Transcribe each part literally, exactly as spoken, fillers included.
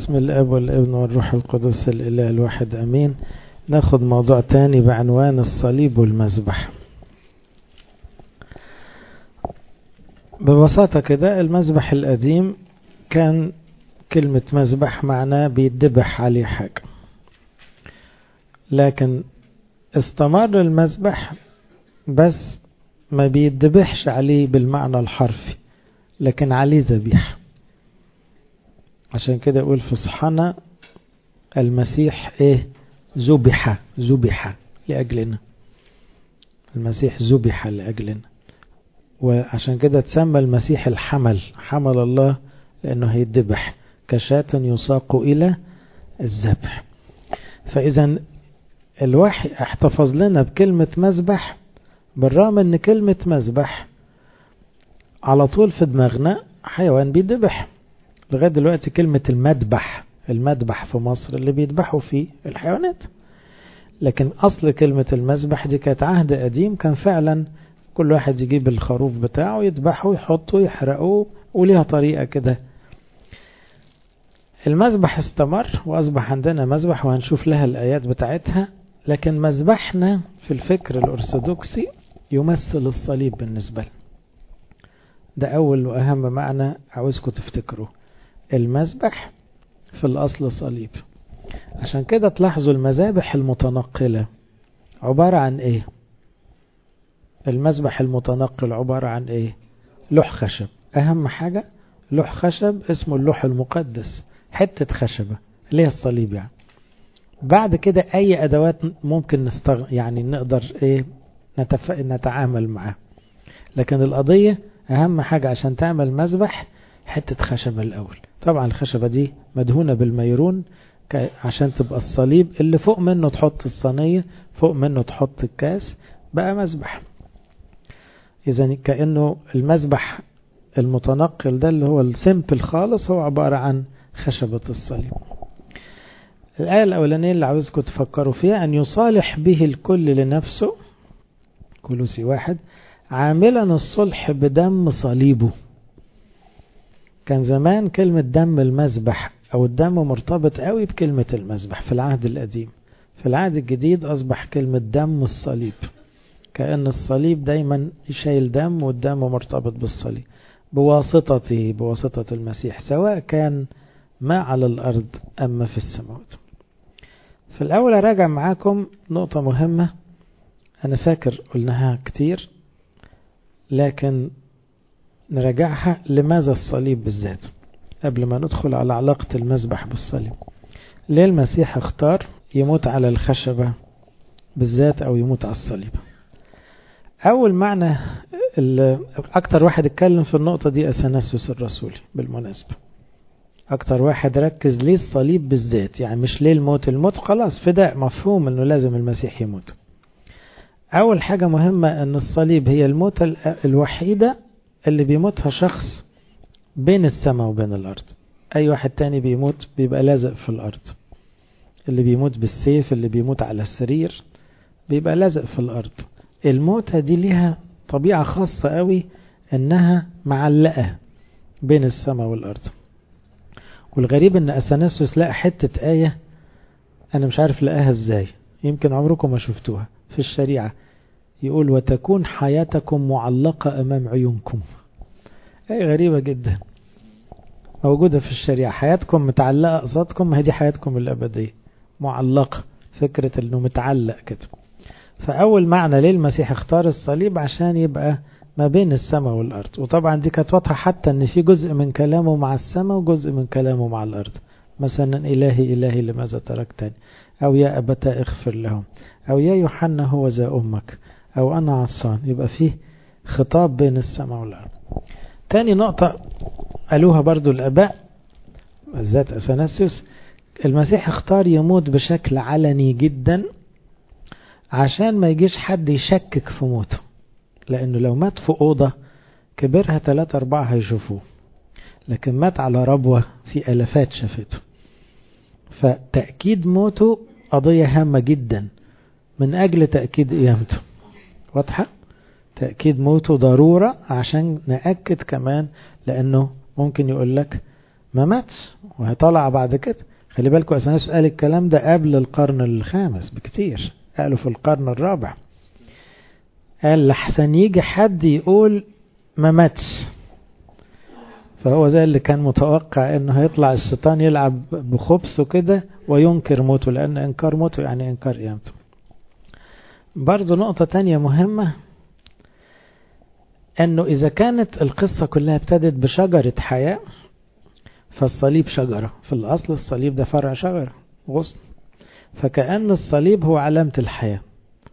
باسم الاب والابن والروح القدس الاله الواحد امين. ناخد موضوع تاني بعنوان الصليب والمذبح. ببساطة كده المذبح القديم كان كلمة مذبح معناه بيدبح عليه حاجة، لكن استمر المذبح بس ما بيدبحش عليه بالمعنى الحرفي، لكن عليه ذبيحة. عشان كده يقول في صحنا المسيح ايه؟ ذبح ذبح لأجلنا. المسيح ذبح لأجلنا، وعشان كده تسمى المسيح الحمل، حمل الله، لأنه هيدبح كشاة يساق إلى الذبح. فإذا الوحي احتفظ لنا بكلمة مذبح، بالرغم ان كلمة مذبح على طول في دماغنا حيوان بيدبح. لغاية دلوقتي كلمة المذبح، المذبح في مصر اللي بيذبحوا فيه الحيوانات، لكن أصل كلمة المذبح دي كانت عهد قديم، كان فعلا كل واحد يجيب الخروف بتاعه يذبحه يحطه يحرقه، وليها طريقة كده. المذبح استمر وأصبح عندنا مذبح، وهنشوف لها الآيات بتاعتها، لكن مذبحنا في الفكر الأرثوذكسي يمثل الصليب بالنسبة لنا. ده أول وأهم معنى عاوزكم تفتكروا، المذبح في الأصل صليب. عشان كده تلاحظوا المذابح المتنقلة عبارة عن إيه؟ المذبح المتنقل عبارة عن إيه؟ لوح خشب، أهم حاجة لوح خشب اسمه اللوح المقدس، حتة خشبة اللي هي الصليب يعني. بعد كده أي أدوات ممكن نستغ... يعني نقدر إيه نتف... نتعامل معاه، لكن القضية أهم حاجة عشان تعمل مذبح حتة خشبة الأول. طبعا الخشبة دي مدهونة بالميرون عشان تبقى الصليب، اللي فوق منه تحط الصينية، فوق منه تحط الكاس، بقى مذبح. إذن كأنه المذبح المتنقل ده اللي هو السيمبل خالص هو عبارة عن خشبة الصليب. الآية الأولانية اللي عاوزكم تفكروا فيها، أن يصالح به الكل لنفسه، كولوسي واحد، عاملا الصلح بدم صليبه. كان زمان كلمة دم المذبح أو الدم مرتبط قوي بكلمة المذبح في العهد القديم. في العهد الجديد أصبح كلمة دم الصليب، كأن الصليب دايما يشيل دم، والدم مرتبط بالصليب بواسطته، بواسطة المسيح، سواء كان ما على الأرض أما في السماوات. في الأول أراجع معاكم نقطة مهمة، أنا فاكر قلناها كتير، لكن نراجعها. لماذا الصليب بالذات قبل ما ندخل على علاقة المذبح بالصليب؟ ليه المسيح اختار يموت على الخشبة بالذات أو يموت على الصليب؟ أول معنى، أكتر واحد اتكلم في النقطة دي أثناسيوس الرسولي بالمناسبة. أكتر واحد ركز ليه الصليب بالذات، يعني مش ليه الموت. الموت خلاص فداء، مفهوم أنه لازم المسيح يموت. أول حاجة مهمة أن الصليب هي الموت الوحيدة اللي بيموتها شخص بين السماء وبين الأرض. أي واحد تاني بيموت بيبقى لازق في الأرض، اللي بيموت بالسيف، اللي بيموت على السرير، بيبقى لازق في الأرض. الموتة دي ليها طبيعة خاصة قوي، أنها معلقة بين السماء والأرض. والغريب أن أثناسيوس لقى حتة آية أنا مش عارف لقاها إزاي، يمكن عمركم ما شفتوها في الشريعة. يقول وتكون حياتكم معلقة أمام عيونكم. آية غريبة جدا موجودة في الشريعة، حياتكم متعلقة قصادكم، هذه حياتكم الأبدية معلقة، فكرة أنه متعلق كده. فأول معنى ليه المسيح اختار الصليب، عشان يبقى ما بين السماء والأرض. وطبعا دي كانت واضحة حتى أن في جزء من كلامه مع السماء وجزء من كلامه مع الأرض. مثلا إلهي إلهي لماذا تركتني، أو يا أبتاه اغفر لهم، أو يا يوحنا هو ذا أمك، أو أنا عطشان. يبقى فيه خطاب بين السماء والأرض. تاني نقطة قالوها برضو الآباء بالذات أثناسيوس، المسيح اختار يموت بشكل علني جدا عشان ما يجيش حد يشكك في موته، لأنه لو مات في أوضة كبرها ثلاثة أربعة هيشوفوه، لكن مات على ربوة في ألفات شافته. فتأكيد موته قضية هامة جدا من أجل تأكيد قيامته. واضحة؟ تأكيد موته ضرورة عشان نأكد كمان، لأنه ممكن يقول لك ما ماتش وهيطلع بعد كده. خلي بالكم أثناسيوس قال الكلام ده قبل القرن الخامس بكتير، قالوا في القرن الرابع. قال لحسن يجي حد يقول ما ماتش، فهو زي اللي كان متوقع انه هيطلع الشيطان يلعب بخبثه كده وينكر موته، لان انكار موته يعني انكار قيامته. برضو نقطة تانية مهمة، انه اذا كانت القصة كلها ابتدت بشجرة حياة، فالصليب شجرة في الاصل، الصليب ده فرع شجرة غصن، فكأن الصليب هو علامة الحياة.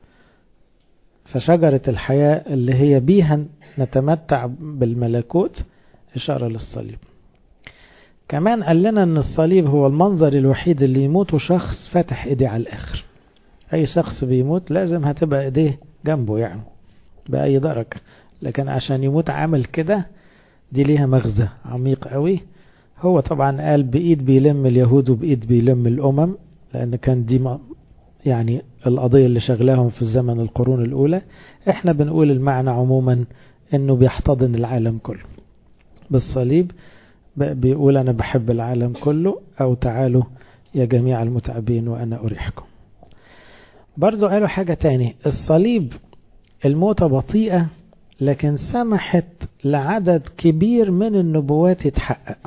فشجرة الحياة اللي هي بيها نتمتع بالملكوت إشارة للصليب. كمان قال لنا أن الصليب هو المنظر الوحيد اللي يموت شخص فاتح إيديه على الآخر. أي شخص بيموت لازم هتبقى إيديه جنبه يعني بأي درجة، لكن عشان يموت عامل كده دي ليها مغزى عميق قوي. هو طبعا قال بإيد بيلم اليهود وبإيد بيلم الأمم، لأن كان دي يعني القضية اللي شغلاهم في الزمن القرون الأولى. احنا بنقول المعنى عموما انه بيحتضن العالم كله بالصليب، بيقول انا بحب العالم كله، او تعالوا يا جميع المتعبين وانا اريحكم. برضو قالوا حاجة تاني، الصليب الموتة بطيئة لكن سمحت لعدد كبير من النبوات يتحقق.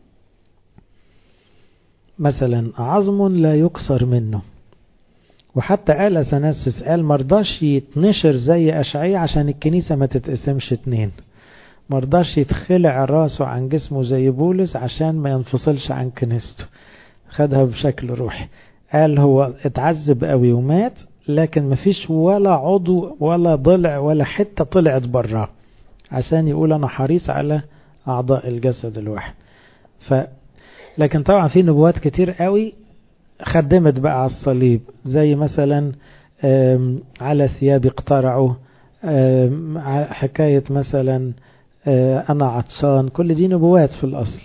مثلا عظم لا يكسر منه، وحتى قال أثناسيوس قال مرضاش يتنشر زي أشعية عشان الكنيسة ما تتقسمش اتنين، مرضاش يتخلع راسه عن جسمه زي بولس عشان ما ينفصلش عن كنيسته، خدها بشكل روحي. قال هو اتعذب قوي ومات، لكن مفيش ولا عضو ولا ضلع ولا حتة طلعت براه، عشان يقول أنا حريص على أعضاء الجسد الواحد. ف لكن طبعا في نبوات كتير قوي خدمت بقى على الصليب، زي مثلا على ثياب اقترعوا، حكاية مثلا أنا عطشان، كل دي نبوات في الأصل.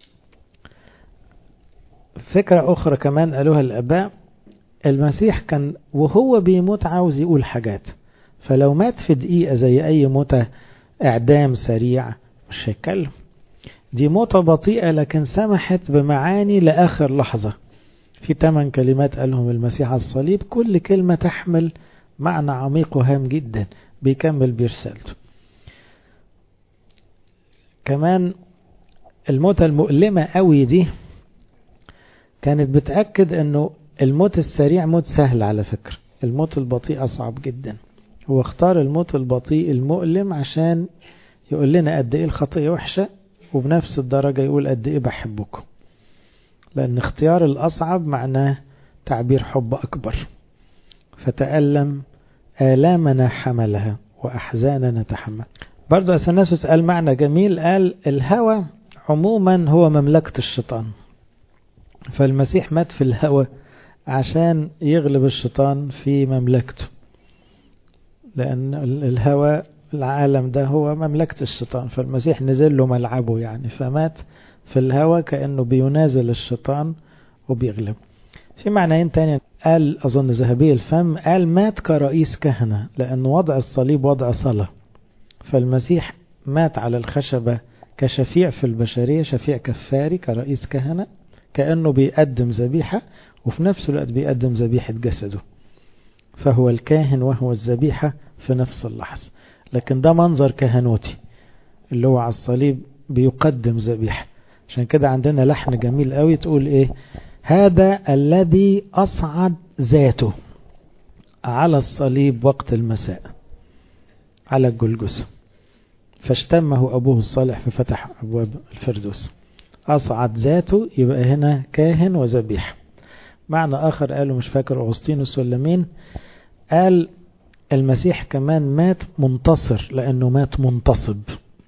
فكرة أخرى كمان قالوها الآباء، المسيح كان وهو بيموت عاوز يقول حاجات، فلو مات في دقيقة زي أي موتة إعدام سريع مش هيتكلم. دي موتة بطيئة لكن سمحت بمعاني لآخر لحظة. في ثمان كلمات قالهم المسيح على الصليب، كل كلمة تحمل معنى عميق وهام جدا بيكمل برسالته. كمان الموتة المؤلمة قوي دي كانت بتأكد انه الموت السريع موت سهل، على فكرة الموت البطيء أصعب جدا. هو اختار الموت البطيء المؤلم عشان يقول لنا قد ايه الخطية وحشة، وبنفس الدرجة يقول قد ايه بحبكم، لأن اختيار الأصعب معناه تعبير حب أكبر. فتألم آلامنا حملها وأحزاننا تحمل. برضو أثناسيوس قال معنى جميل، قال الهوى عموما هو مملكة الشيطان، فالمسيح مات في الهوى عشان يغلب الشيطان في مملكته، لأن الهوى العالم ده هو مملكة الشيطان، فالمسيح نزل له ملعبه يعني، فمات في الهوى كأنه بينازل الشيطان وبيغلب. في معنيين تاني قال أظن ذهبي الفم، قال مات كرئيس كهنة، لأن وضع الصليب وضع صلاة، فالمسيح مات على الخشبة كشفيع في البشرية، شفيع كفاري كرئيس كهنة، كأنه بيقدم ذبيحة وفي نفس الوقت بيقدم ذبيحة جسده، فهو الكاهن وهو الذبيحة في نفس اللحظة. لكن ده منظر كهنوتي اللي هو على الصليب بيقدم ذبيحة. عشان كده عندنا لحن جميل قوي تقول ايه، هذا الذي أصعد ذاته على الصليب وقت المساء على الجلجثة فاشتمه أبوه الصالح ففتح أبواب الفردوس. أصعد ذاته يبقى هنا كاهن وذبيحة. معنى آخر قاله مش فاكر أغسطينوس ولا مين، قال المسيح كمان مات منتصر لأنه مات منتصب.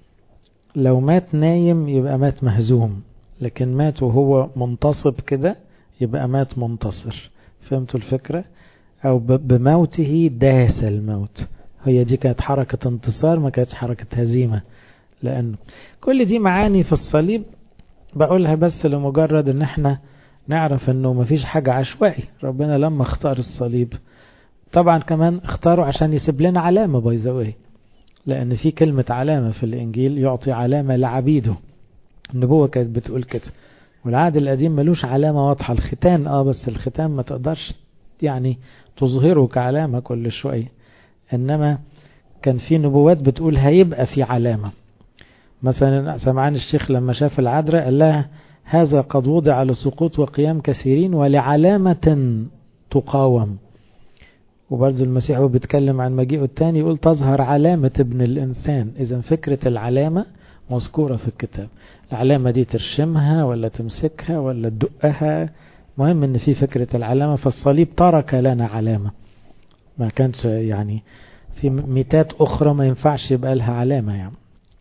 لو مات نايم يبقى مات مهزوم، لكن مات وهو منتصب كده يبقى مات منتصر. فهمتوا الفكرة؟ أو بموته داس الموت. هي دي كانت حركة انتصار، ما كانتش حركة هزيمة. لأنه كل دي معاني في الصليب بقولها بس لمجرد ان احنا نعرف انه مفيش حاجة عشوائي. ربنا لما اختار الصليب طبعا كمان اختاره عشان يسيب لنا علامة بايزاوي، لان في كلمة علامة في الانجيل، يعطي علامة لعبيده. النبوة كانت بتقول كده، والعهد القديم ملوش علامة واضحة. الختان اه بس الختان ما تقدرش يعني تظهره كعلامة كل شوية، انما كان في نبوات بتقول هيبقى في علامة. مثلا سمعان الشيخ لما شاف العذراء قال لها هذا قد وضع لسقوط وقيام كثيرين ولعلامة تقاوم. وبرضو المسيح هو بيتكلم عن مجيئه الثاني يقول تظهر علامة ابن الإنسان. إذا فكرة العلامة مذكورة في الكتاب. العلامة دي ترشمها ولا تمسكها ولا تدقها، مهم ان في فكرة العلامة. فالصليب ترك لنا علامة، ما كانش يعني في ميتات أخرى ما ينفعش يبقى لها علامة يعني.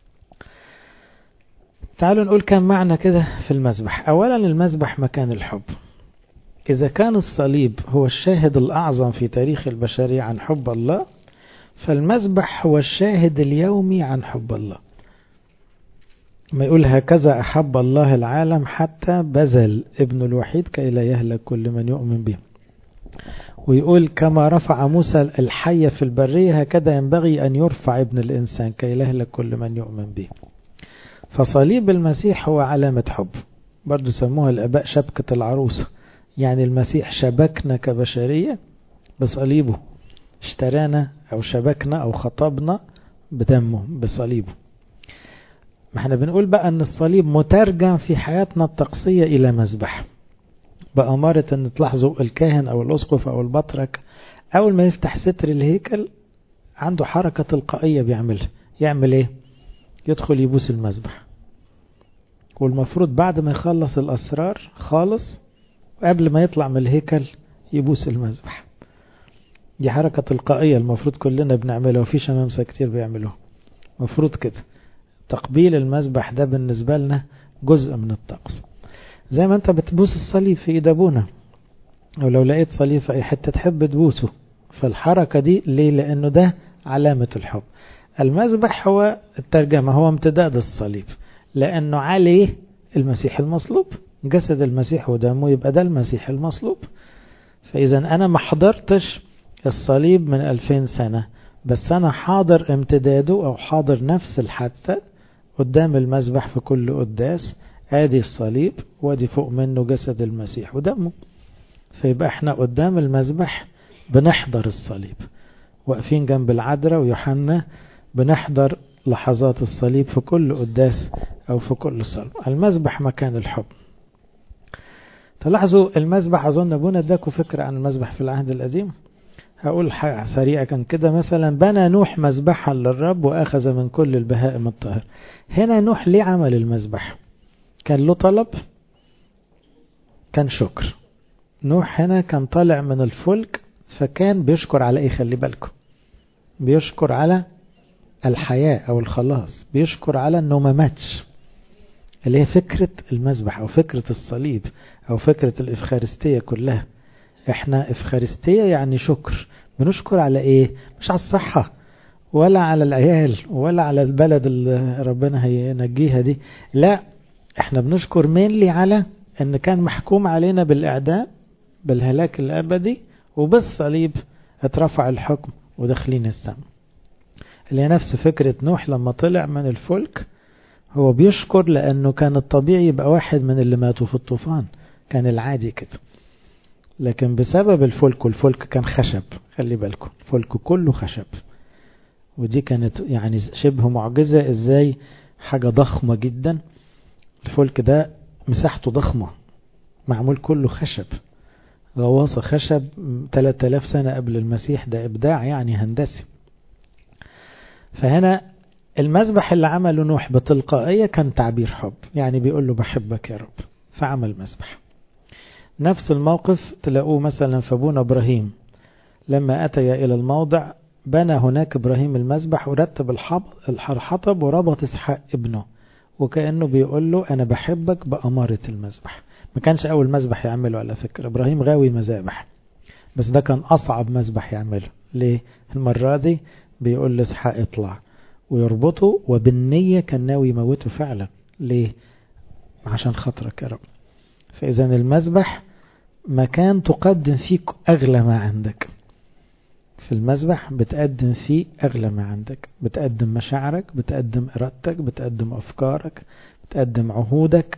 تعالوا نقول كم معنى كده في المذبح. أولا المذبح مكان الحب. إذا كان الصليب هو الشاهد الأعظم في تاريخ البشرية عن حب الله، فالمذبح هو الشاهد اليومي عن حب الله. ما يقول هكذا أحب الله العالم حتى بذل ابن الوحيد كي لا يهلك كل من يؤمن به. ويقول كما رفع موسى الحية في البرية هكذا ينبغي أن يرفع ابن الإنسان كي لا يهلك كل من يؤمن به. فصليب المسيح هو علامة حب. برضو سموها الآباء شبكة العروسة، يعني المسيح شبكنا كبشرية بصليبه، اشترانا أو شبكنا أو خطبنا بدمه بصليبه. ما احنا بنقول بقى أن الصليب مترجم في حياتنا الطقسية إلى مذبح، بأمارة أن تلاحظوا الكاهن أو الأسقف أو البطرك أول ما يفتح ستر الهيكل عنده حركة تلقائية بيعملها. يعمل ايه؟ يدخل يبوس المذبح، والمفروض بعد ما يخلص الأسرار خالص وقبل ما يطلع من الهيكل يبوس المذبح. دي حركة تلقائية المفروض كلنا بنعملها، وفي شمامسة كتير بيعملوها. مفروض كده تقبيل المذبح ده بالنسبة لنا جزء من الطقس، زي ما انت بتبوس الصليب في ايد ابونا، او لو لقيت صليب في اي حتة تحب تبوسه. فالحركة دي ليه؟ لانه ده علامة الحب. المذبح هو الترجمة، هو امتداد الصليب، لانه عليه المسيح المصلوب، جسد المسيح ودمه، يبقى ده المسيح المصلوب. فاذا انا ما حضرتش الصليب من ألفين سنة، بس انا حاضر امتداده او حاضر نفس الحادثة قدام المذبح في كل قداس. ادي الصليب وادي فوق منه جسد المسيح ودمه. فيبقى احنا قدام المذبح بنحضر الصليب، واقفين جنب العذراء ويوحنا بنحضر لحظات الصليب في كل قداس او في كل صلب. المذبح مكان الحب. تلاحظوا المذبح، اظن ابونا اداكوا فكرة عن المذبح في العهد القديم. هقول حاجة سريعة كان كده. مثلا بنى نوح مذبحا للرب واخذ من كل البهائم الطاهر. هنا نوح ليه عمل المذبح؟ كان له طلب، كان شكر. نوح هنا كان طالع من الفلك، فكان بيشكر على ايه؟ خلي بالكم، بيشكر على الحياة او الخلاص، بيشكر على انه ما ماتش، اللي هي فكرة المذبح او فكرة الصليب او فكرة الافخارستية كلها. احنا افخارستية يعني شكر. بنشكر على ايه؟ مش على الصحة ولا على العيال ولا على البلد اللي ربنا هينجيها دي، لا، احنا بنشكر مينلي على ان كان محكوم علينا بالاعدام بالهلاك الابدي، وبالصليب اترفع الحكم وداخلين السماء. اللي هي نفس فكرة نوح لما طلع من الفلك، هو بيشكر لانه كان الطبيعي يبقى واحد من اللي ماتوا في الطوفان، كان العادي كده. لكن بسبب الفلك، والفلك كان خشب، خلي بالكم الفلك كله خشب، ودي كانت يعني شبه معجزة. ازاي حاجة ضخمة جدا، الفلك ده مساحته ضخمة، معمول كله خشب، غواصة خشب ثلاثة آلاف سنة قبل المسيح. ده إبداع يعني هندسي. فهنا المذبح اللي عمله نوح بتلقائية كان تعبير حب، يعني بيقول له بحبك يا رب، فعمل مذبح. نفس الموقف تلاقوه مثلا في أبونا إبراهيم لما أتى إلى الموضع، بنى هناك إبراهيم المذبح ورتب الحطب وربط إسحاق ابنه، وكأنه بيقول له أنا بحبك بأمارة المذبح. ما كانش أول مذبح يعمله على فكرة، إبراهيم غاوي مذابح، بس ده كان أصعب مذبح يعمله. ليه؟ المرة دي بيقول لإسحاق اطلع ويربطه، وبالنية كان ناوي يموته فعلا. ليه؟ عشان خاطرك يا رب. فإذا المذبح مكان تقدم فيه أغلى ما عندك. في المذبح بتقدم فيه أغلى ما عندك، بتقدم مشاعرك، بتقدم إرادتك، بتقدم أفكارك، بتقدم عهودك،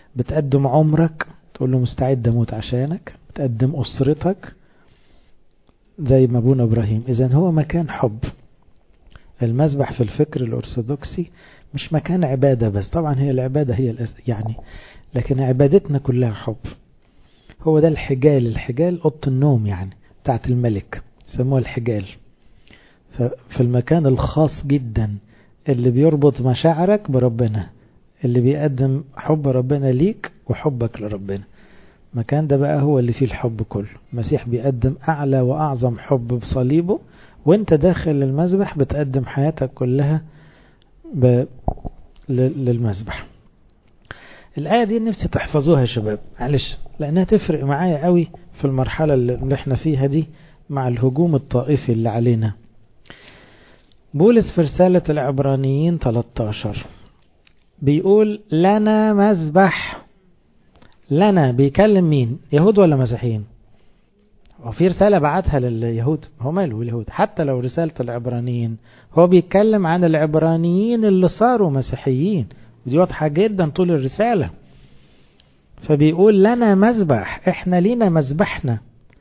بتقدم عمرك، تقول له مستعد اموت عشانك، بتقدم أسرتك زي ما ابونا إبراهيم. إذن هو مكان حب. المذبح في الفكر الأرثوذكسي مش مكان عبادة بس، طبعا هي العبادة هي يعني، لكن عبادتنا كلها حب. هو ده الحجال. الحجال أوضة النوم يعني بتاعت الملك، يسموها الحجال. ففي المكان الخاص جدا اللي بيربط مشاعرك بربنا، اللي بيقدم حب ربنا ليك وحبك لربنا، المكان ده بقى هو اللي فيه الحب كله. المسيح بيقدم أعلى وأعظم حب بصليبه، وانت داخل المذبح بتقدم حياتك كلها ب... للمذبح. الآية دي نفسي تحفظوها يا شباب، معلش، لأنها تفرق معايا قوي في المرحلة اللي احنا فيها دي مع الهجوم الطائفي اللي علينا. بولس في رسالة العبرانيين ثلاثة عشر بيقول لنا مذبح. لنا بيكلم مين؟ يهود ولا مسيحيين؟ وفي رسالة بعتها لليهود، هو ماله اليهود؟ حتى لو رسالة العبرانيين هو بيتكلم عن العبرانيين اللي صاروا مسيحيين، ودي واضحة جدا طول الرسالة. فبيقول لنا مذبح، احنا لينا مذبحنا.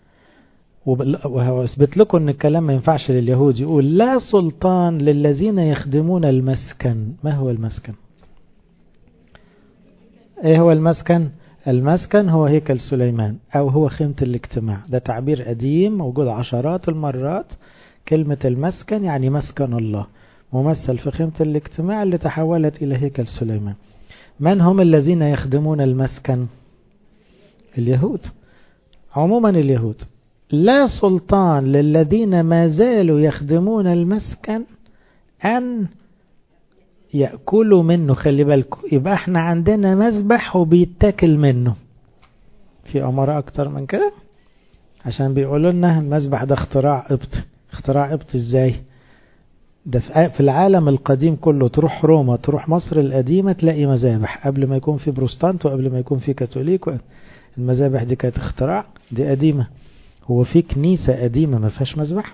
وهو اثبت لكم ان الكلام ما ينفعش لليهود. يقول لا سلطان للذين يخدمون المسكن. ما هو المسكن؟ ايه هو المسكن؟ المسكن هو هيكل سليمان او هو خيمة الاجتماع. ده تعبير قديم موجود عشرات المرات. كلمة المسكن يعني مسكن الله، ممثل في خيمة الاجتماع اللي تحولت الى هيكل سليمان. من هم الذين يخدمون المسكن؟ اليهود، عموما اليهود. لا سلطان للذين ما زالوا يخدمون المسكن أن يأكلوا منه. خلي بالكم، يبقى احنا عندنا مذبح وبيتاكل منه. في أمارة أكتر من كده؟ عشان بيقولوا لنا المذبح ده اختراع قبط. اختراع قبط ازاي؟ ده في العالم القديم كله، تروح روما، تروح مصر القديمة، تلاقي مذابح قبل ما يكون في بروستانت وقبل ما يكون في كاثوليك. المذابح دي كانت اختراع، دي قديمة. هو في كنيسة قديمة ما فيهاش مذبح؟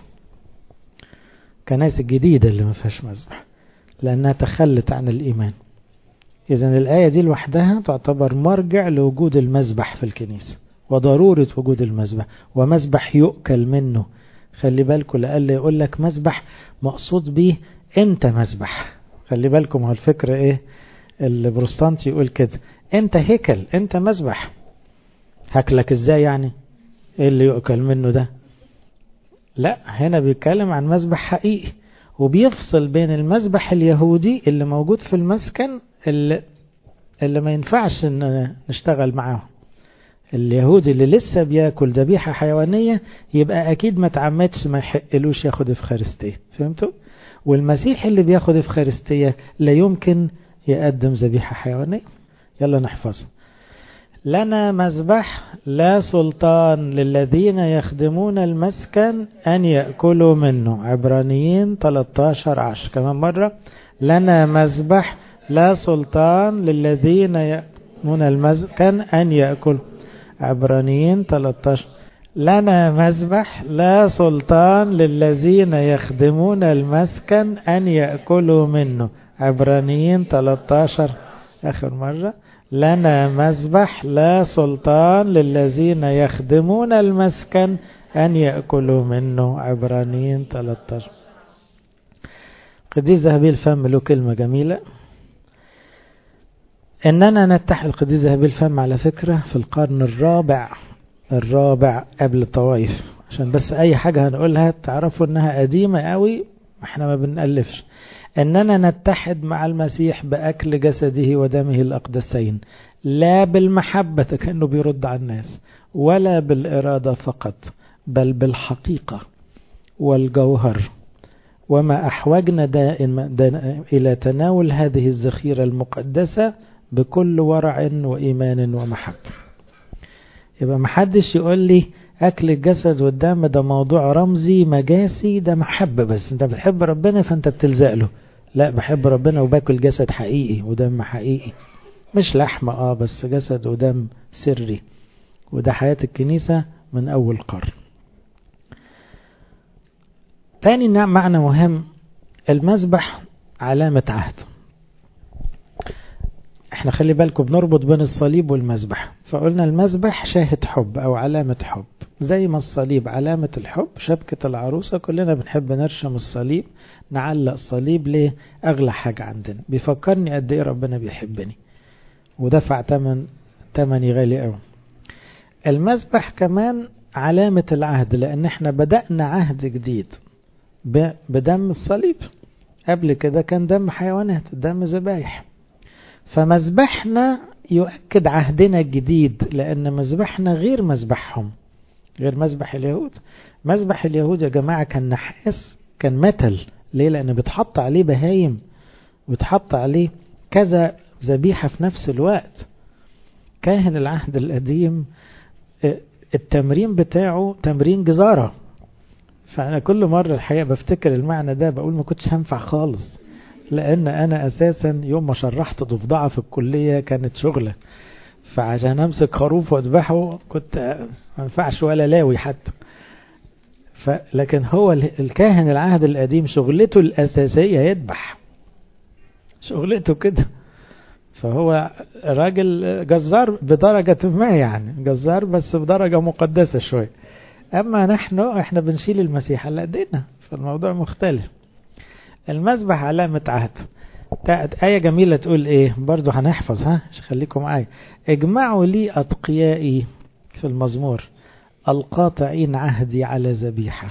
كنائس الجديدة اللي ما فيهاش مذبح لأنها تخلت عن الإيمان. إذن الآية دي لوحدها تعتبر مرجع لوجود المذبح في الكنيسة وضرورة وجود المذبح، ومذبح يؤكل منه. خلي بالكم، لألا يقول لك مذبح مقصود به أنت مذبح. خلي بالكم، هو الفكرة إيه؟ البروستانت يقول كده، أنت هيكل، أنت مذبح. هاكلك إزاي يعني؟ إيه اللي يؤكل منه ده؟ لا، هنا بيتكلم عن مذبح حقيقي، وبيفصل بين المذبح اليهودي اللي موجود في المسكن اللي, اللي ما ينفعش ان نشتغل معاه. اليهودي اللي لسه بياكل ذبيحة حيوانية يبقى اكيد ما تعمدش، ما يحقلوش ياخد افخارستية. فهمتوا؟ والمسيح اللي بياخد افخارستية لا يمكن يقدم ذبيحة حيوانية. يلا نحفظها. لنا مذبح لا سلطان للذين يخدمون المسكن أن يأكلوا منه. عبرانيين ثلاثة عشر عشر كمان مرة. لنا مذبح لا سلطان للذين يخدمون المسكن أن يأكلوا. عبرانيين ثلاثة عشر. لنا مذبح لا سلطان للذين يخدمون المسكن أن يأكلوا منه. عبرانيين ثلاثة عشر آخر مرة. لنا مذبح لا سلطان للذين يخدمون المسكن أن يأكلوا منه. عبرانيين ثلاثة عشر. قديس ذهبي الفم له كلمة جميلة، إننا نتحد. القديس ذهبي الفم على فكرة في القرن الرابع الرابع قبل الطوائف، عشان بس أي حاجة هنقولها تعرفوا إنها قديمة قوي، احنا ما بنألفش. أننا نتحد مع المسيح بأكل جسده ودمه الأقدسين، لا بالمحبة كأنه بيرد على الناس، ولا بالإرادة فقط، بل بالحقيقة والجوهر. وما أحوجنا دائما إلى تناول هذه الذخيرة المقدسة بكل ورع وإيمان ومحبة. يبقى محدش يقول لي أكل الجسد والدم ده موضوع رمزي مجاسي، ده محبة بس، انت بتحب ربنا فانت بتلزق له. لا، بحب ربنا وباكل جسد حقيقي ودم حقيقي، مش لحمة اه بس جسد ودم سري. وده حياة الكنيسة من أول قرن. تاني معنى مهم، المذبح علامة عهد. احنا خلي بالكم بنربط بين الصليب والمذبح، فقلنا المذبح شاهد حب او علامة حب، زي ما الصليب علامة الحب، شبكة العروسة كلنا بنحب نرشم الصليب، نعلق صليب ليه؟ اغلى حاجة عندنا، بيفكرني قد ايه ربنا بيحبني ودفع تمن تمني غالي قوي. المذبح كمان علامة العهد، لان احنا بدأنا عهد جديد بدم الصليب، قبل كده كان دم حيوانات، دم ذبايح. فمذبحنا يؤكد عهدنا الجديد، لأن مذبحنا غير مذبحهم، غير مذبح اليهود. مذبح اليهود يا جماعة كان نحاس، كان متل. ليه؟ لأن بتحط عليه بهايم، بتحط عليه كذا ذبيحة في نفس الوقت. كاهن العهد القديم التمرين بتاعه تمرين جزارة. فأنا كل مرة الحقيقة بفتكر المعنى ده بقول ما كنتش هنفع خالص، لأن أنا أساسا يوم ما شرحت ضفدعة في الكلية كانت شغلة، فعشان أمسك خروف وأذبحه كنت ما ينفعش ولا لاوي حتى. لكن هو الكاهن العهد القديم شغلته الأساسية يذبح، شغلته كده. فهو راجل جزار بدرجة ما، يعني جزار بس بدرجة مقدسة شوية. أما نحن احنا بنشيل المسيح على ايدينا، فالموضوع مختلف. المذبح علامة عهد. آية جميلة تقول ايه برضو هنحفظ، ها خليكم معايا. اجمعوا لي أتقيائي في المزمور القاطعين عهدي على ذبيحة.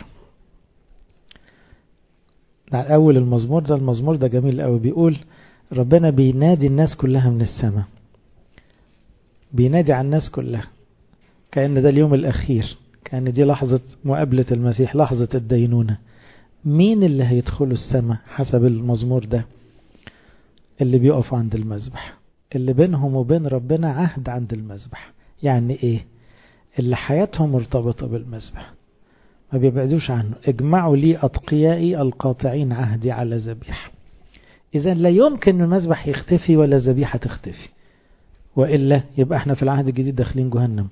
أول المزمور ده، المزمور ده جميل قوي، بيقول ربنا بينادي الناس كلها من السماء، بينادي على الناس كلها، كأن ده اليوم الأخير، كأن دي لحظة مقابلة المسيح، لحظة الدينونة. مين اللي هيدخلوا السماء حسب المزمور ده؟ اللي بيقفوا عند المذبح، اللي بينهم وبين ربنا عهد عند المذبح. يعني ايه؟ اللي حياتهم مرتبطة بالمذبح، ما بيبعدوش عنه. اجمعوا لي أتقيائي القاطعين عهدي على ذبيحة. إذن لا يمكن المذبح يختفي ولا ذبيحة تختفي، وإلا يبقى احنا في العهد الجديد داخلين جهنم.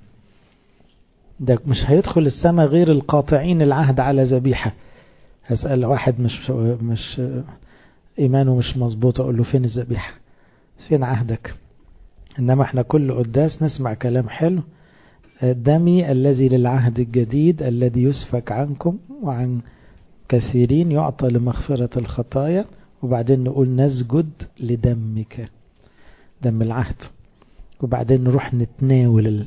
ده مش هيدخل السماء غير القاطعين العهد على ذبيحة. هسأل واحد مش مش إيمانه مش مظبوط، أقول له فين الذبيحة؟ فين عهدك؟ إنما احنا كل قداس نسمع كلام حلو، دمي الذي للعهد الجديد الذي يسفك عنكم وعن كثيرين يعطى لمغفرة الخطايا، وبعدين نقول نسجد لدمك، دم العهد. وبعدين نروح نتناول.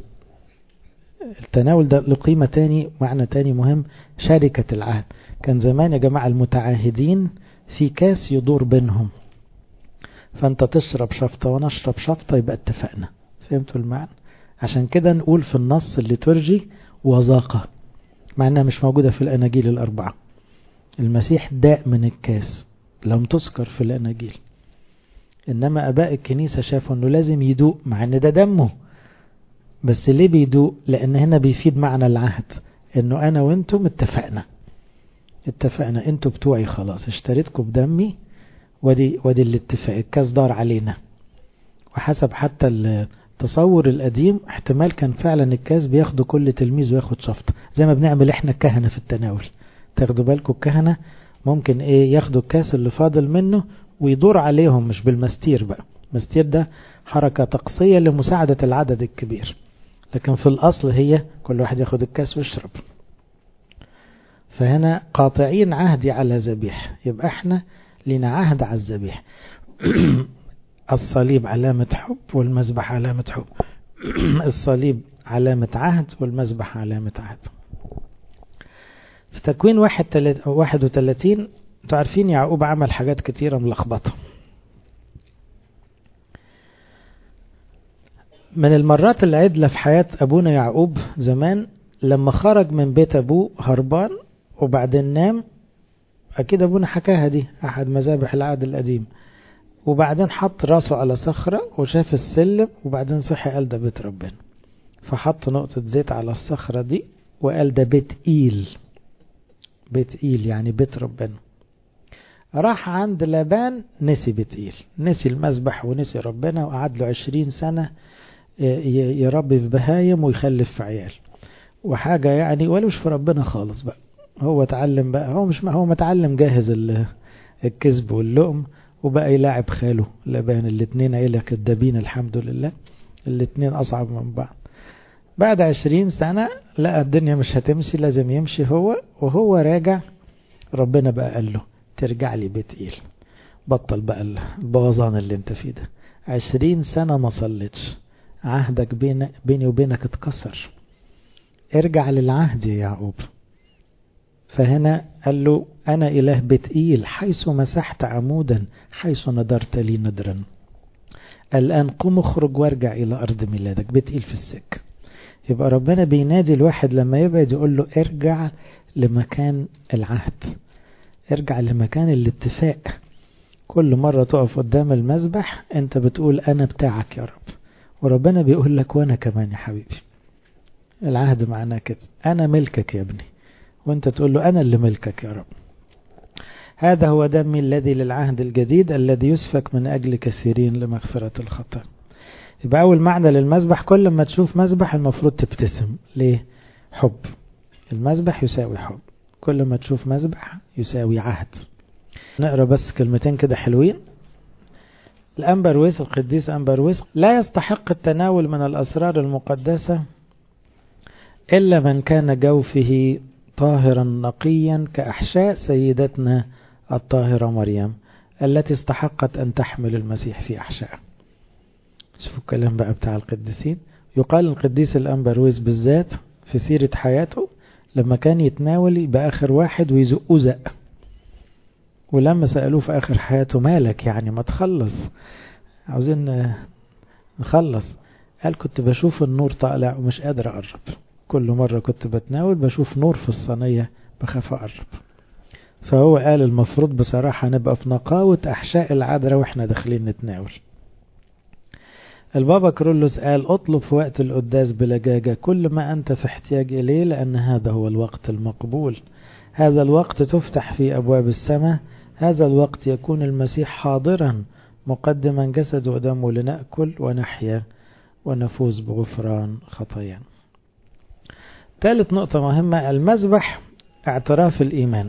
التناول ده لقيمة تاني، معنى تاني مهم، شركة العهد. كان زمان يا جماعة المتعاهدين في كاس يدور بينهم، فانت تشرب شفطة وانا اشرب شفطة، يبقى اتفقنا. فهمتوا المعنى؟ عشان كده نقول في النص اللي ترجي وذاقة، مع انها مش موجودة في الاناجيل الاربعة. المسيح داء من الكاس، لم تذكر في الاناجيل، انما اباء الكنيسة شافوا انه لازم يدوق، مع ان ده دمه. بس ليه بيدوق؟ لان هنا بيفيد معنى العهد، انه انا وانتم اتفقنا اتفقنا انتوا بتوعي، خلاص اشتريتكم بدمي، ودي ودي الاتفاق، الكاس دار علينا. وحسب حتى التصور القديم احتمال كان فعلا الكاس بياخدوا كل تلميذ وياخد شفطة، زي ما بنعمل احنا الكهنة في التناول. تاخدوا بالكم الكهنة ممكن ايه ياخدوا الكاس اللي فاضل منه ويدور عليهم، مش بالمستير بقى، المستير ده حركة طقسية لمساعدة العدد الكبير، لكن في الأصل هي كل واحد ياخد الكاس ويشرب. فهنا قاطعين عهدي على ذبيح، يبقى احنا لنا عهد على الذبيح. الصليب علامة حب والمذبح علامة حب. الصليب علامة عهد والمذبح علامة عهد. في تكوين واحد وثلاثين تعرفين يعقوب عمل حاجات كتيرة ملخبطة. من المرات العدلة في حياة أبونا يعقوب زمان، لما خرج من بيت أبوه هربان وبعدين نام، أكيد أبونا حكاها دي أحد مذابح العهد القديم، وبعدين حط راسه على صخرة وشاف السلم، وبعدين صحي قال ده بيت ربنا، فحط نقطة زيت على الصخرة دي وقال ده بيت إيل. بيت إيل يعني بيت ربنا. راح عند لابان نسي بيت إيل، نسي المذبح ونسي ربنا، وقعد له عشرين سنة يربي في بهايم ويخلف في عيال وحاجة يعني، ولوش في ربنا خالص بقى. هو تعلم بقى، هو مش هو متعلم جاهز الكذب واللؤم وبقى يلاعب خاله لابان. الاتنين عيلة كدابين الحمد لله، الاتنين أصعب من بعض. بعد عشرين سنة لقى الدنيا مش هتمشي، لازم يمشي هو. وهو راجع ربنا بقى قال له ترجع لي بتقيل، بطل بقى البوظان اللي انت فيه ده. عشرين سنة ما صلتش، عهدك بين بيني وبينك اتكسر، ارجع للعهد يا يعقوب. فهنا قال له أنا إله بتقيل، حيث مسحت عمودا، حيث ندرت لي ندرا. الآن قم اخرج وارجع إلى أرض ميلادك. بتقيل في السكة. يبقى ربنا بينادي الواحد لما يبعد يقول له ارجع لمكان العهد، ارجع لمكان الاتفاق. كل مرة تقف قدام المذبح انت بتقول انا بتاعك يا رب، وربنا بيقول لك وانا كمان يا حبيبي. العهد معناه كده، انا ملكك يا ابني، وانت تقول له انا اللي ملكك يا رب. هذا هو دمي الذي للعهد الجديد الذي يسفك من اجل كثيرين لمغفرة الخطأ. يبقى اول معنى للمذبح، كل ما تشوف مذبح المفروض تبتسم. ليه؟ حب. المذبح يساوي حب، كل ما تشوف مذبح يساوي عهد. نقرأ بس كلمتين كده حلوين. الأنبرويس، القديس أنبرويس، لا يستحق التناول من الأسرار المقدسة إلا من كان جوفه طاهرا نقيا كأحشاء سيدتنا الطاهرة مريم التي استحقت أن تحمل المسيح في أحشائها. شوفوا الكلام بقى بتاع القديسين. يقال القديس الأنبرويس بالذات في سيرة حياته لما كان يتناول يبقى آخر واحد ويزقه زق، ولما سألوه في آخر حياته مالك يعني ما تخلص، عاوزين نخلص، قال كنت بشوف النور طالع ومش قادر أقرب، كل مرة كنت بتناول بشوف نور في الصينية بخاف أقرب. فهو قال المفروض بصراحة نبقى في نقاوة أحشاء العذراء وإحنا داخلين نتناول. البابا كرولوس قال اطلب في وقت القداس بلجاجة كل ما أنت في احتياج إليه، لأن هذا هو الوقت المقبول. هذا الوقت تفتح فيه أبواب السماء، هذا الوقت يكون المسيح حاضرا مقدما جسد ودمه لنأكل ونحيا ونفوز بغفران خطايا. ثالث نقطة مهمة، المذبح اعتراف الإيمان.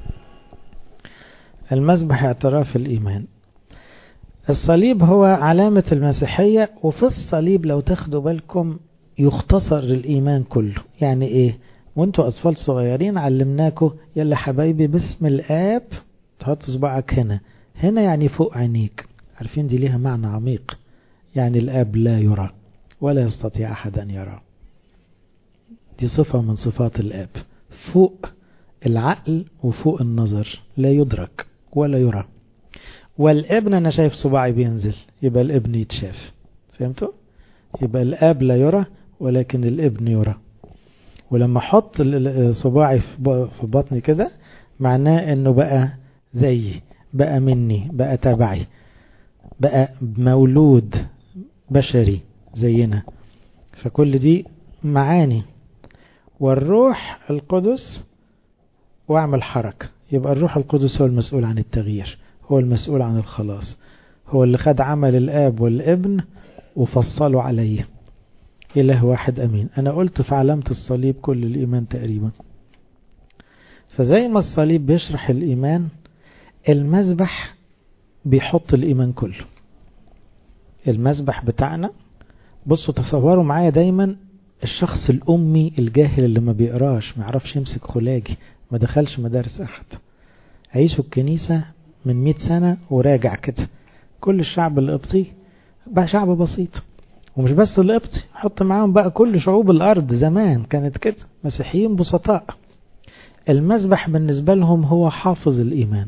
المذبح اعتراف الإيمان. الصليب هو علامة المسيحية، وفي الصليب لو تاخدوا بالكم يختصر الإيمان كله. يعني إيه؟ وانتوا أطفال صغيرين علمناكم يلا حبايبي باسم الآب تحط صباعك هنا، هنا يعني فوق عينيك. عارفين دي ليها معنى عميق، يعني الآب لا يرى ولا يستطيع أحد أن يرى. دي صفة من صفات الآب، فوق العقل وفوق النظر، لا يدرك ولا يرى. والابن أنا شايف صباعي بينزل، يبقى الابن يتشاف. فهمتوا؟ يبقى الآب لا يرى ولكن الابن يرى. ولما احط صباعي في بطني كده معناه انه بقى زيي، بقى مني، بقى تبعي، بقى مولود بشري زينا. فكل دي معاني. والروح القدس واعمل حركة، يبقى الروح القدس هو المسؤول عن التغيير، هو المسؤول عن الخلاص، هو اللي خد عمل الآب والابن وفصلوا عليه. إله واحد أمين. أنا قلت في علامة الصليب كل الإيمان تقريبا. فزي ما الصليب بيشرح الإيمان، المذبح بيحط الإيمان كله. المذبح بتاعنا، بصوا تصوروا معايا دايما الشخص الأمي الجاهل اللي ما بيقراش، ما يعرفش يمسك خلاجي، ما دخلش مدارس أحد، عيشوا الكنيسة من مئة سنة وراجع كده. كل الشعب القبطي بقى شعب بسيط، ومش بس القبطي، حط معاهم بقى كل شعوب الأرض زمان كانت كده، مسيحيين بسطاء. المذبح بالنسبة لهم هو حافظ الإيمان.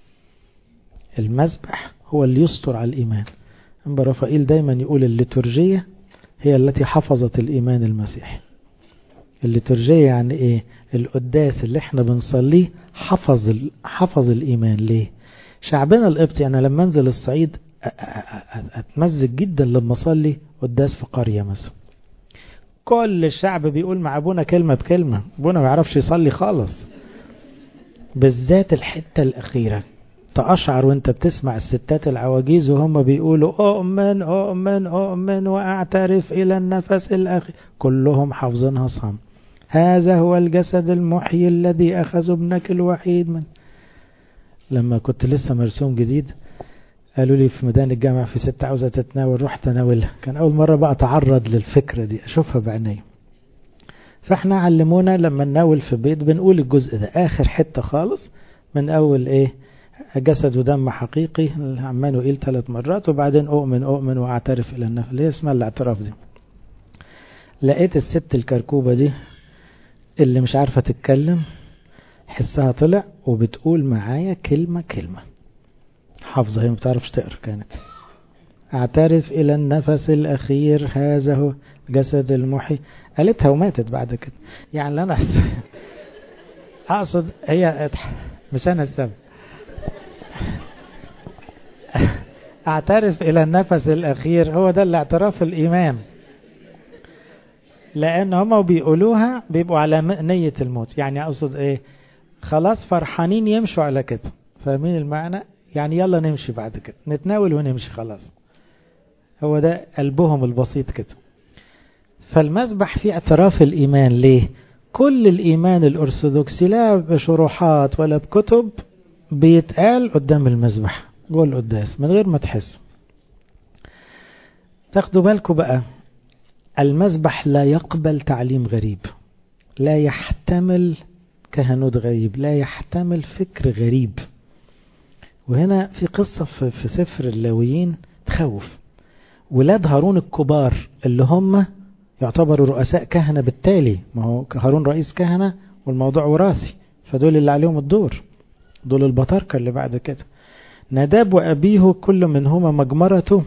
المذبح هو اللي يستر على الإيمان. أنبا رفائيل دايما يقول الليتورجية هي التي حفظت الإيمان المسيحي. الليتورجية يعني إيه؟ القداس اللي احنا بنصليه حفظ حفظ الإيمان. ليه؟ شعبنا القبطي أنا لما انزل الصعيد أتمزج جدا لما أصلي قداس في قرية مثلا، كل الشعب بيقول مع أبونا كلمة بكلمة، أبونا ما يعرفش يصلي خالص. بالذات الحتة الأخيرة تأشعر وانت بتسمع الستات العواجيز وهم بيقولوا أؤمن أؤمن أؤمن وأعترف إلى النفس الأخير، كلهم حافظينها صم. هذا هو الجسد المحيي الذي أخذ ابنك الوحيد من. لما كنت لسه مرسوم جديد قالوا لي في ميدان الجامع في ست عاوزة تتناول، رحت تناولها. كان أول مرة بقى أتعرض للفكرة دي أشوفها بعيني. فاحنا علمونا لما نناول في بيت بنقول الجزء ده آخر حتة خالص من أول إيه جسد ودم حقيقي عمانوئيل ثلاث مرات، وبعدين أؤمن أؤمن وأعترف إلى النفس اللي هي اسمها الاعتراف دي. لقيت الست الكركوبة دي اللي مش عارفة تتكلم حسها طلع وبتقول معايا كلمة كلمة حافظة، هي ما بتعرفش تقرأ. كانت اعترف إلى النفس الأخير هذا هو جسد المحي، قالتها وماتت بعد كده. يعني أنا أقصد هي مش أنا السبب. اعترف إلى النفس الأخير هو ده الاعتراف الإيمان، لأن هم بيقولوها بيبقوا على نية الموت. يعني أقصد إيه، خلاص فرحانين يمشوا على كده، فاهمين المعنى؟ يعني يلا نمشي بعد كده نتناول ونمشي خلاص، هو ده قلبهم البسيط كده. فالمذبح فيه اعتراف الإيمان. ليه؟ كل الإيمان الأرثوذكسي لا بشروحات ولا بكتب بيتقال قدام المذبح جوه القداس من غير ما تحس. تاخدوا بالكم بقى، المذبح لا يقبل تعليم غريب، لا يحتمل كهنوت غريب، لا يحتمل فكر غريب. وهنا في قصة في سفر اللاويين تخوف. ولاد هارون الكبار اللي هم يعتبروا رؤساء كهنة، بالتالي ما هو هارون رئيس كهنة والموضوع وراثي، فدول اللي عليهم الدور، دول البطاركة اللي بعد كده. نداب وأبيه كل منهما مجمرته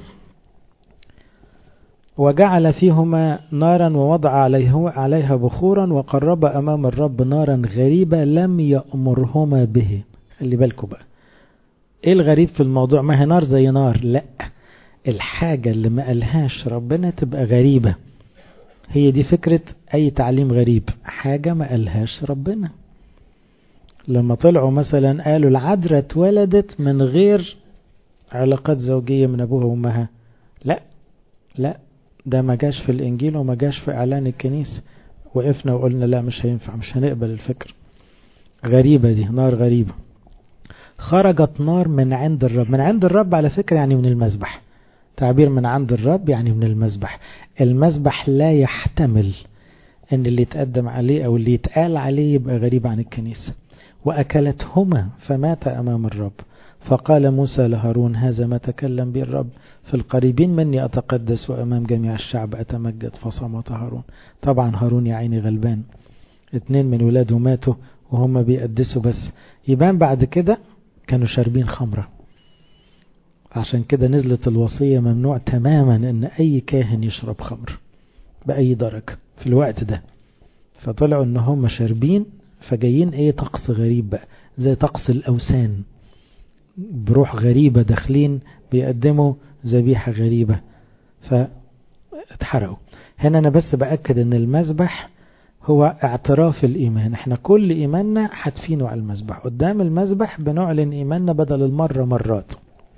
وجعل فيهما نارا ووضع عليه عليها بخورا وقرب أمام الرب نارا غريبة لم يأمرهما به. خلي بالكم بقى ايه الغريب في الموضوع؟ ما هي نار زي نار، لا، الحاجة اللي ما قالهاش ربنا تبقى غريبة. هي دي فكرة اي تعليم غريب، حاجة ما قالهاش ربنا. لما طلعوا مثلا قالوا العذراء اتولدت من غير علاقات زوجية من ابوها وامها، لا لا، ده ما جاش في الانجيل وما جاش في اعلان الكنيسة. وقفنا وقلنا لا، مش هينفع، مش هنقبل الفكر. غريبة دي، نار غريبة. خرجت نار من عند الرب. من عند الرب على فكرة يعني من المذبح، تعبير من عند الرب يعني من المذبح. المذبح لا يحتمل ان اللي يتقدم عليه او اللي يتقال عليه يبقى غريب عن الكنيسة. وأكلتهما فمات أمام الرب. فقال موسى لهارون هذا ما تكلم به الرب، في القريبين مني أتقدس وأمام جميع الشعب أتمجد. فصمت هارون. طبعا هارون يا عيني غلبان، اتنين من ولاده ماتوا وهم بيقدسوا، بس يبان بعد كده كانوا شاربين خمرة. عشان كده نزلت الوصية ممنوع تماما ان اي كاهن يشرب خمر بأي درجة في الوقت ده. فطلعوا ان هم شاربين، فجايين ايه طقس غريب بقى زي طقس الاوثان، بروح غريبة داخلين بيقدموا ذبيحة غريبة فاتحرقوا. هنا انا بس بأكد ان المذبح هو اعتراف الإيمان. احنا كل إيماننا حتفينه على المذبح، قدام المذبح بنعلن إيماننا بدل المرة مرات.